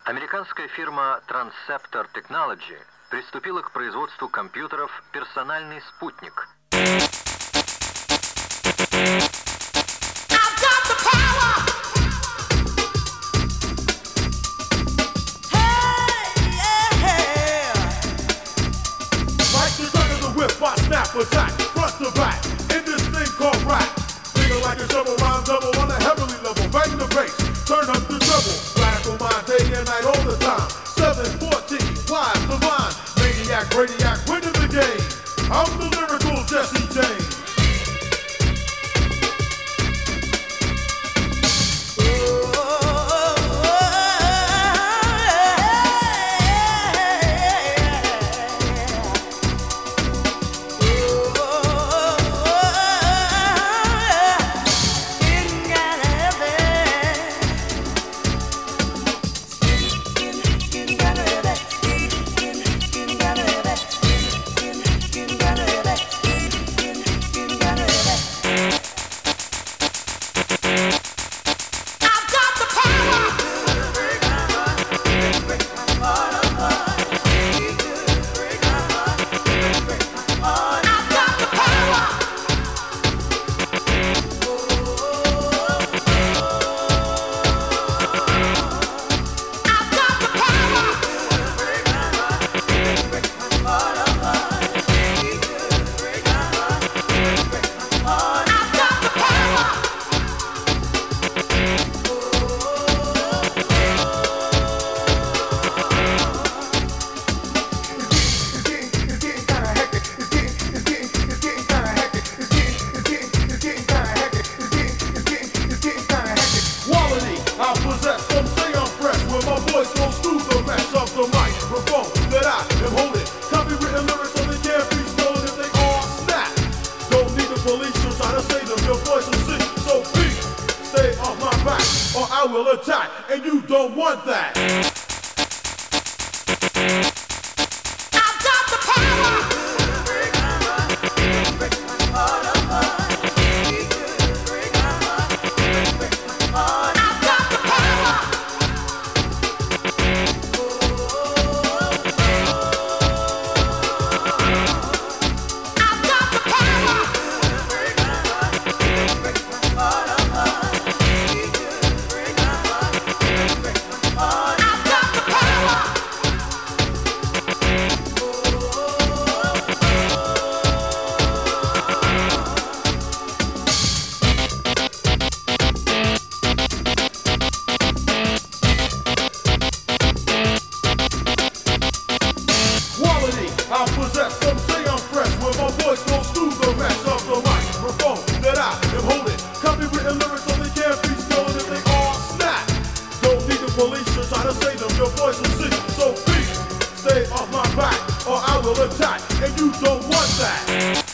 Американская фирма Transceptor Technology приступила к производству компьютеров «Персональный спутник». Attack, front to back, in this thing called rap. Feeling like a shovel, rhyme double on a heavenly level. Bang the bass, turn up the treble. Radical mind, day and night, all the time. 714, wise, divine, maniac, radiac, winning the game. I'm the lyrical Jesse James. I will attack, and you don't want that. I've got the power. I possess, some say I'm fresh, where my voice goes through the rest of the microphone that I am holding. Copywritten lyrics so they can't be stolen if they all snap. Don't need the police to try to save them, your voice will sing. So please, stay off my back, or I will attack, and you don't want that.